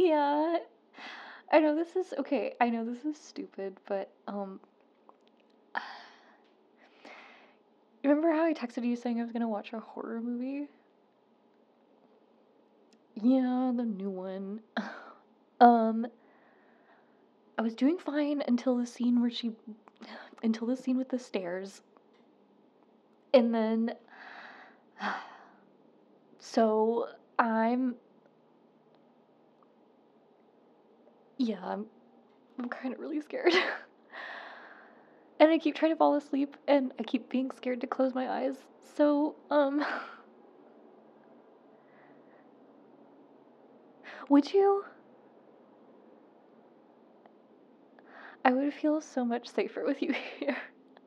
Yeah. I know this is okay. I know this is stupid, but remember how I texted you saying I was gonna watch a horror movie? Yeah, the new one. Um, I was doing fine until the scene where until the scene with the stairs, and then, so I'm, yeah, I'm kind of really scared. And I keep trying to fall asleep, and I keep being scared to close my eyes. So, would you? I would feel so much safer with you here.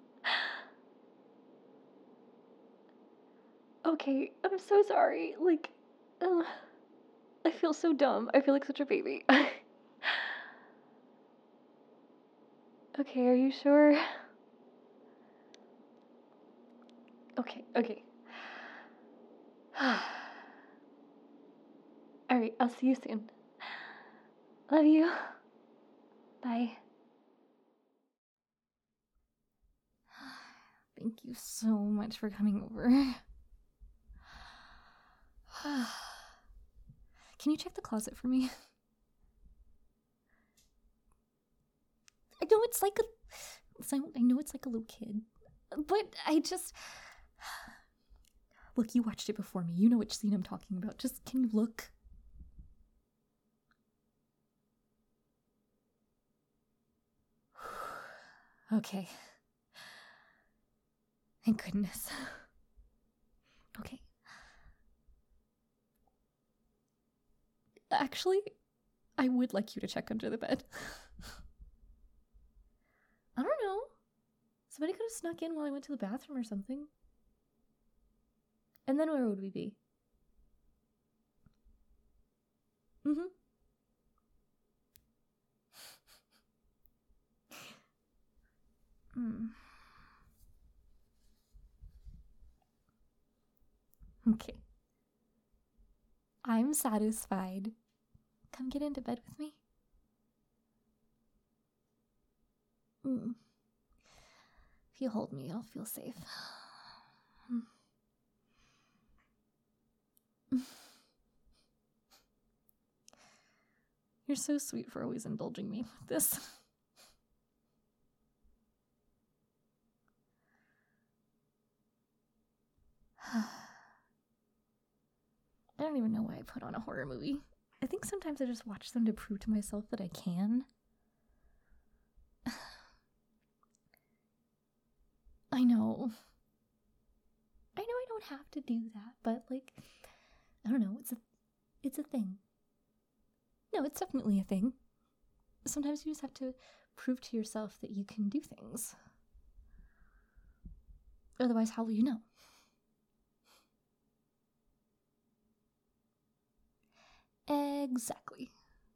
Okay, I'm so sorry. Like, uh, I feel so dumb. I feel like such a baby. Okay, are you sure? Okay, okay. Alright, I'll see you soon. Love you. Bye. Thank you so much for coming over. Can you check the closet for me? I know it's like I know it's like a little kid, but I just look. You watched it before me. You know which scene I'm talking about. Just can you look? Okay. Thank goodness. Okay. Actually, I would like you to check under the bed. I don't know. Somebody could have snuck in while I went to the bathroom or something. And then where would we be? Mm-hmm. Okay. I'm satisfied. Come get into bed with me. If you hold me, I'll feel safe. You're so sweet for always indulging me with this. I don't even know why I put on a horror movie. I think sometimes I just watch them to prove to myself that I can. I know. I don't have to do that, but like, I don't know, it's a thing. No, it's definitely a thing. Sometimes you just have to prove to yourself that you can do things. Otherwise, how will you know? Exactly.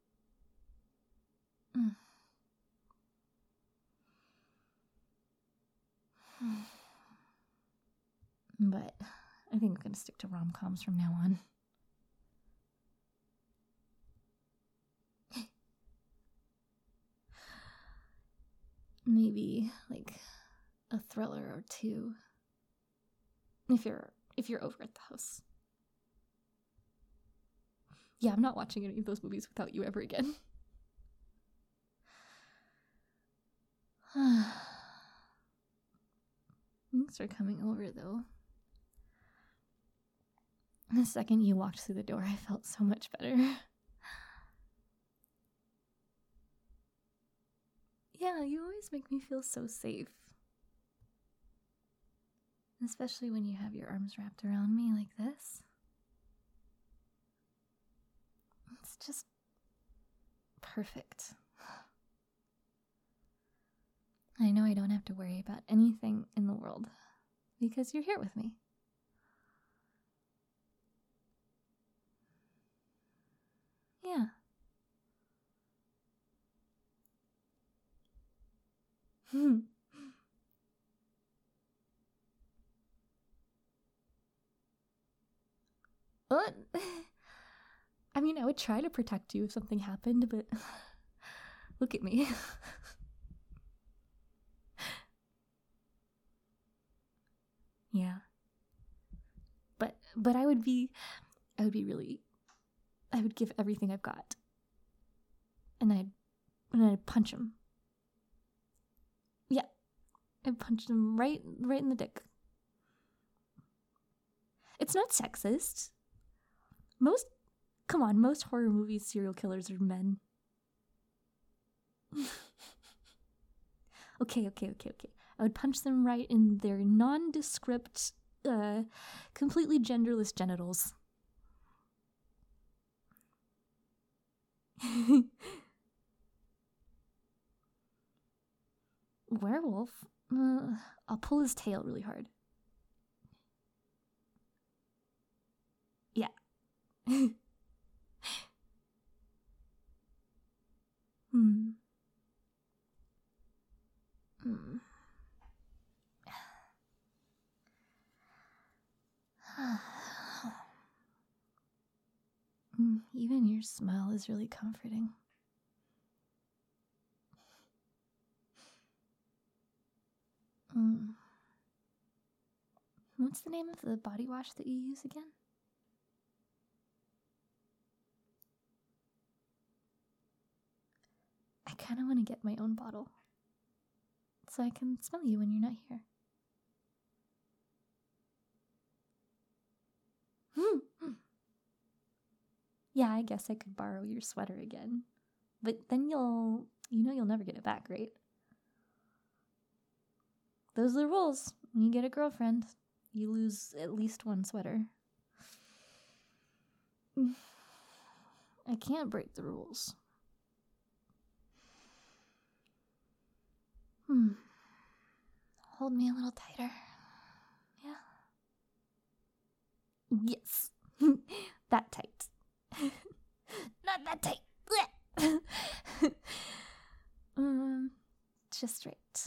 But I think I'm gonna stick to rom-coms from now on. Maybe like a thriller or two. If you're over at the house. Yeah, I'm not watching any of those movies without you ever again. Thanks for coming over, though. The second you walked through the door, I felt so much better. Yeah, you always make me feel so safe. Especially when you have your arms wrapped around me like this. It's just perfect. I know I don't have to worry about anything in the world because you're here with me. Yeah. What? I mean, I would try to protect you if something happened, but look at me. Yeah. But I would be really, I would give everything I've got. And I'd punch him. Yeah. I'd punch him right in the dick. It's not sexist. Most horror movies serial killers are men. Okay. I would punch them right in their nondescript, completely genderless genitals. Werewolf? I'll pull his tail really hard. Yeah. Even your smile is really comforting. What's the name of the body wash that you use again? I kind of want to get my own bottle so I can smell you when you're not here. Yeah, I guess I could borrow your sweater again. But then you'll never get it back, right? Those are the rules. When you get a girlfriend, you lose at least one sweater. I can't break the rules. Hold me a little tighter. Yeah. Yes. That tight. Not that tight. Just right.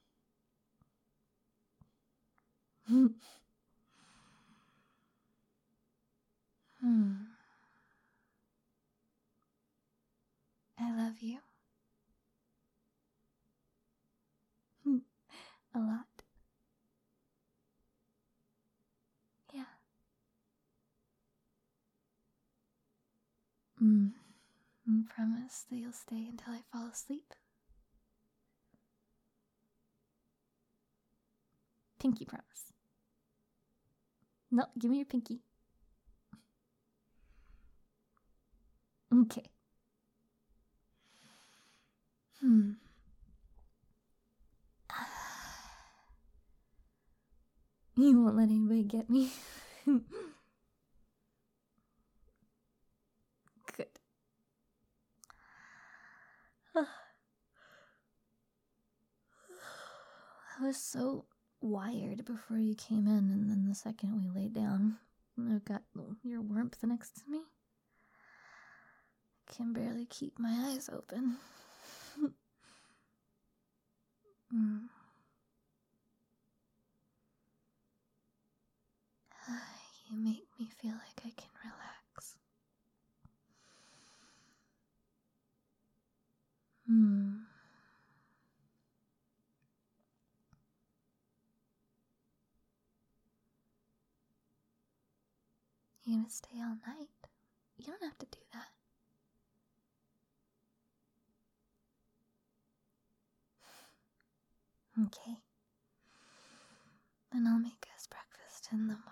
I love you. A lot. Yeah. I promise that you'll stay until I fall asleep. Pinky promise. No, give me your pinky. Okay. You won't let anybody get me. Good. I was so wired before you came in, and then the second we laid down, I got your warmth next to me. I can barely keep my eyes open. You make me feel like I can relax. You gonna stay all night? You don't have to do that. Okay. Then I'll make us breakfast in the morning.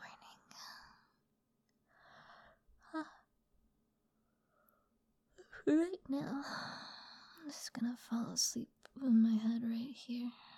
Right now, I'm just gonna fall asleep with my head right here.